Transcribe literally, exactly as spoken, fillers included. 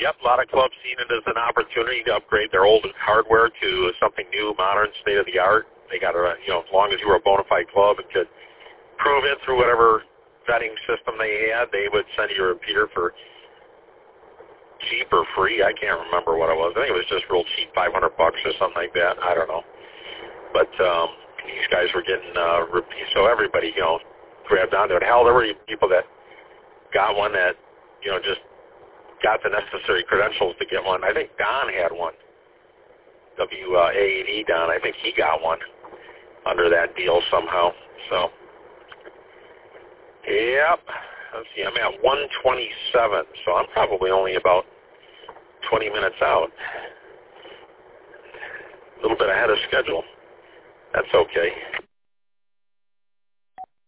yep, a lot of clubs seen it as an opportunity to upgrade their old hardware to something new, modern, state-of-the-art. They got to, you know, as long as you were a bona fide club and could prove it through whatever vetting system they had, they would send you a repeater for cheap or free. I can't remember what it was. I think it was just real cheap, five hundred bucks or something like that. I don't know. But um, these guys were getting uh, repeat, so everybody, you know, grabbed onto it. Hell, there were people that got one that, you know, just got the necessary credentials to get one. I think Don had one. W A and E Don, I think he got one under that deal somehow. So, yep. Let's see, I'm at one twenty-seven, so I'm probably only about twenty minutes out. A little bit ahead of schedule. That's okay.